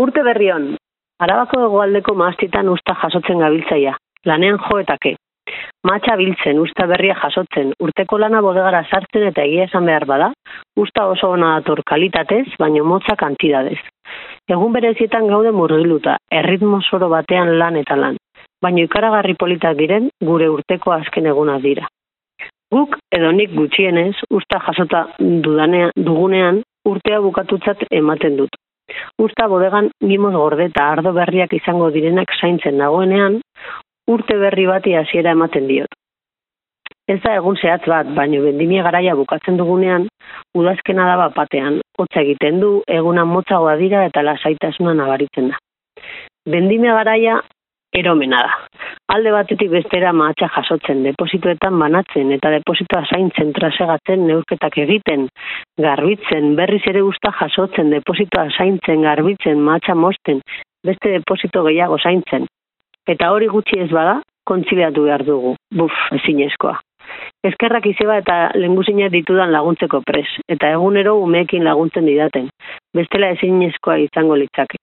Urte berri on, Arabako hegoaldeko mahastitan usta jasotzen gabiltzaia, lanean joetake. Matxa biltzen, usta berria jasotzen, urteko lana bodegara sartzen eta egia esan behar bada, usta oso ona dator kalitatez, baino motza kantidadez. Egun berezietan gaude murgiluta, erritmo soro batean lan eta lan, baino ikaragarri politak diren gure urteko azken egunak dira. Guk edo nik gutxienez, usta jasota dugunean urtea bukatutzat ematen dut. Usta bodegan mimoz gorde eta ardo berriak izango direnak zaintzen nagoenean, urte berri bati hasiera ematen diot. Ez da egun zehatz bat, baino vendimia garaia bukatzen dugunean, udazkena da batean, hotza egiten du, eguna motzagoa dira eta lasaitasuna nabaritzen da. Vendimia garaia eromena da. Alde batetik bestera mahatsa jasotzen, depositoetan banatzen eta depositoa zaintzen, trasegatzen, neurketak egiten, garbitzen, berriz ere usta jasotzen, depositoa zaintzen, garbitzen, mahatsa mosten, beste deposito gehiago zaintzen. Eta hori gutxi ez bada, kontziliatu behar dugu. Ezinezkoa. Eskerrak izeba eta lehengusina ditudan laguntzeko pres, eta egunero umeekin laguntzen didaten. Bestela ezinezkoa izango litzake.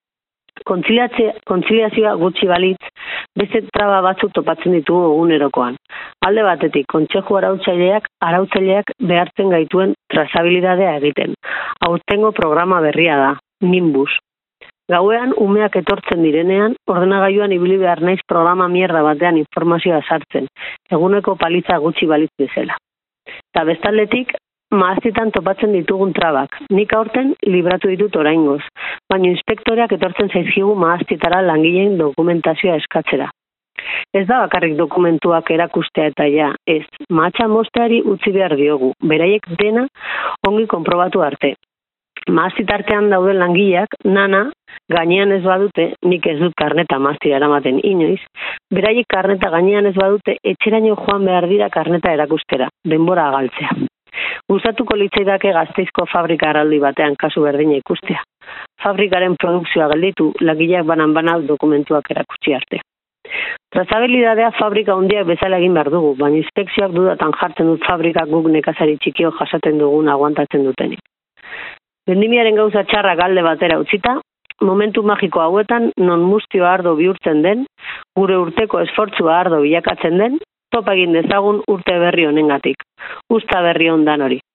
Kontziliazioa gutxi balitz, beste traba batzuk topatzen ditugu egunerokoan. Alde batetik, kontseju arautzaileak behartzen gaituen trazabilidadea egiten. Aurtengo programa berria da, Nimbus. Gauean, umeak etortzen direnean, ordenagailuan ibili behar naiz programa mierda batean informazioa sartzen, eguneko palitza gutxi balitz bezala. Eta bestaldetik, mahaztitan topatzen ditugun trabak. Nik aurten libratu ditut oraingoz, baina inspektoreak etortzen zaizkigu mahaztitara langileen dokumentazioa eskatzera. Ez da bakarrik dokumentuak erakustea eta ja, ez, mahatsa mosteari utzi behar diogu, beraiek dena ongi konprobatu arte. Mahaztitartean dauden langileak, nana, gainean ez badute, nik ez dut karneta mahaztira eramaten inoiz, beraiek karneta gainean ez badute, etxeraino joan behar dira karneta erakustera, denbora agaltzea. Gustatuko litzaidake Gasteizko fabrika arraldi batean kasu berdina ikustea. Fabrikaren produkzioa gelditu, langileak banan dokumentuak erakutsi arte. Trazabilidadea fabrika handiak bezala egin behar dugu, baina inspekzioak dudatan jartzen dut fabrikak guk nekazari txikio jasaten dugun aguantatzen dutenik. Vendimiaren gauza txarrak alde batera utzita, momentu magiko hauetan non muztio ardo bihurtzen den, gure urteko esfortzua ardo bilakatzen den, topa egin dezagun urte berri honengatik. Usta berri on dan hori.